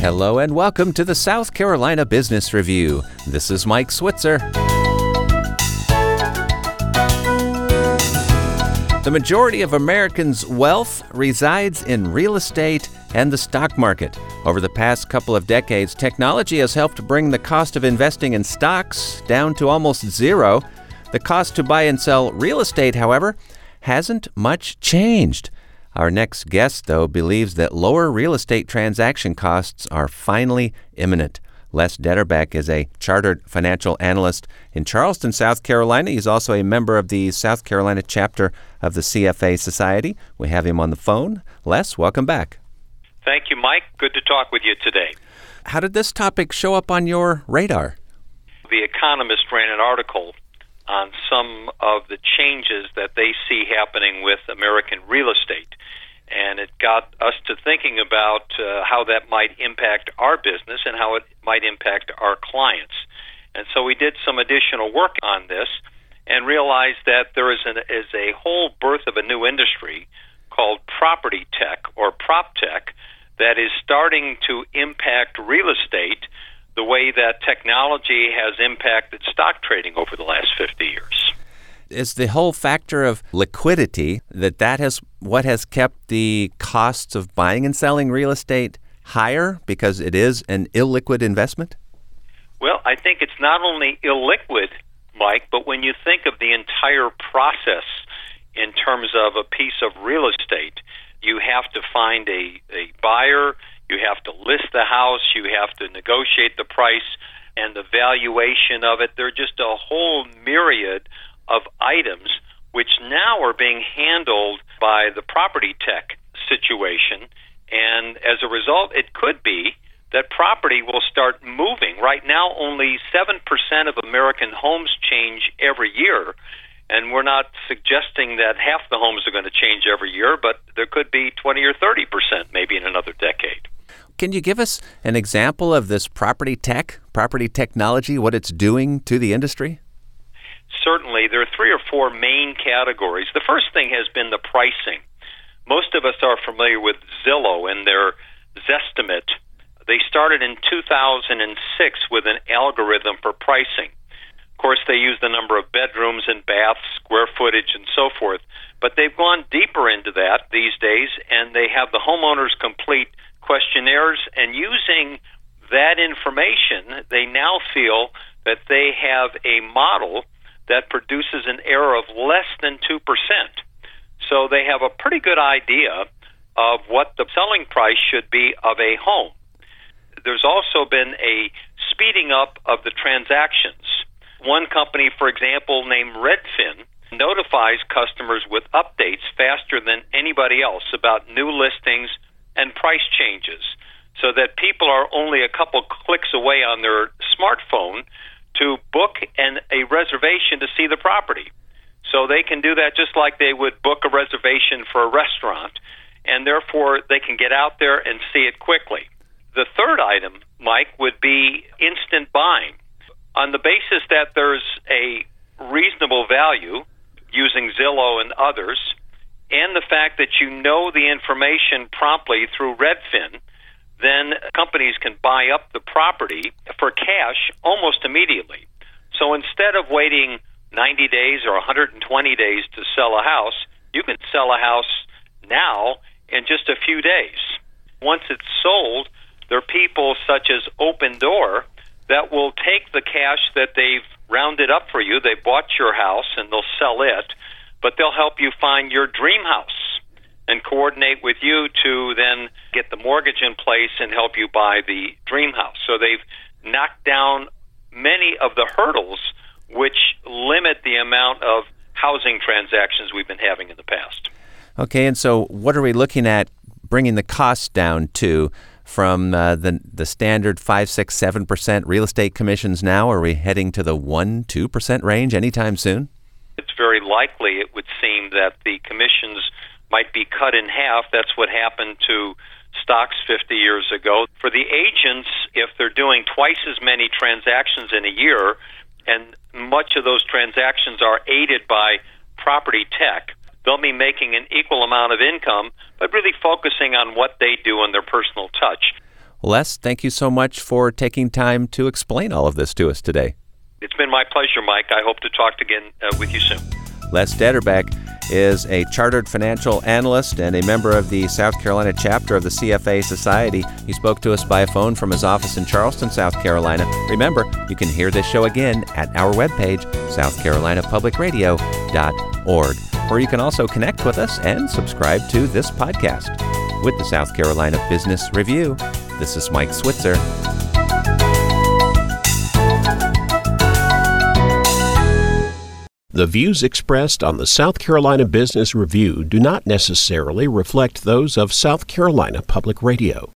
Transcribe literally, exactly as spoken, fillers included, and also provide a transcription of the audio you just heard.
Hello and welcome to the South Carolina Business Review. This is Mike Switzer. The majority of Americans' wealth resides in real estate and the stock market. Over the past couple of decades, technology has helped bring the cost of investing in stocks down to almost zero. The cost to buy and sell real estate, however, hasn't much changed. Our next guest, though, believes that lower real estate transaction costs are finally imminent. Les Detterbeck is a chartered financial analyst in Charleston, South Carolina. He's also a member of the South Carolina chapter of the C F A Society. We have him on the phone. Les, welcome back. Thank you, Mike. Good to talk with you today. How did this topic show up on your radar? The Economist ran an article on some of the changes that they see happening with American real estate. And it got us to thinking about uh, how that might impact our business and how it might impact our clients. And so we did some additional work on this and realized that there is, an, is a whole birth of a new industry called property tech or prop tech that is starting to impact real estate the way that technology has impacted stock trading over the last fifty years. Is the whole factor of liquidity, that that has what has kept the costs of buying and selling real estate higher because it is an illiquid investment? Well, I think it's not only illiquid, Mike, but when you think of the entire process in terms of a piece of real estate, you have to find a, a buyer, you have to list the house, you have to negotiate the price and the valuation of it. There are just a whole myriad of items which now are being handled by the property tech situation. And as a result, it could be that property will start moving. Right now, only seven percent of American homes change every year. And we're not suggesting that half the homes are going to change every year, but there could be twenty or thirty percent maybe in another decade. Can you give us an example of this property tech, property technology, what it's doing to the industry? Certainly. There are three or four main categories. The first thing has been the pricing. Most of us are familiar with Zillow and their Zestimate. They started in two thousand six with an algorithm for pricing. Of course, they use the number of bedrooms and baths, square footage, and so forth. But they've gone deeper into that these days, and they have the homeowners complete questionnaires. And using that information, they now feel that they have a model that produces an error of less than two percent. So they have a pretty good idea of what the selling price should be of a home. There's also been a speeding up of the transactions. One company, for example, named Redfin, notifies customers with updates faster than anybody else about new listings and price changes, so that people are only a couple clicks away on their smartphone to book an, a reservation to see the property. So they can do that just like they would book a reservation for a restaurant, and therefore they can get out there and see it quickly. The third item, Mike, would be instant buying. On the basis that there's a reasonable value using Zillow and others, and the fact that you know the information promptly through Redfin, then companies can buy up the property for cash almost immediately. So instead of waiting ninety days or one hundred twenty days to sell a house, you can sell a house now in just a few days. Once it's sold, there are people such as Open Door that will take the cash that they've rounded up for you. They bought your house and they'll sell it, but they'll help you find your dream house and coordinate with you to then get the mortgage in place and help you buy the dream house. So they've knocked down many of the hurdles which limit the amount of housing transactions we've been having in the past. Okay, and so what are we looking at bringing the cost down to from uh, the the standard five, six, seven percent real estate commissions now? Are we heading to the one, two percent range anytime soon? It's very likely, it would seem, that the commissions might be cut in half. That's what happened to stocks fifty years ago. For the agents, if they're doing twice as many transactions in a year, and much of those transactions are aided by property tech, they'll be making an equal amount of income, but really focusing on what they do and their personal touch. Les, thank you so much for taking time to explain all of this to us today. It's been my pleasure, Mike. I hope to talk again uh, with you soon. Les Detterbeck is a chartered financial analyst and a member of the South Carolina chapter of the C F A Society. He spoke to us by phone from his office in Charleston, South Carolina. Remember, you can hear this show again at our webpage, south carolina public radio dot org, where you can also connect with us and subscribe to this podcast. With the South Carolina Business Review, this is Mike Switzer. The views expressed on the South Carolina Business Review do not necessarily reflect those of South Carolina Public Radio.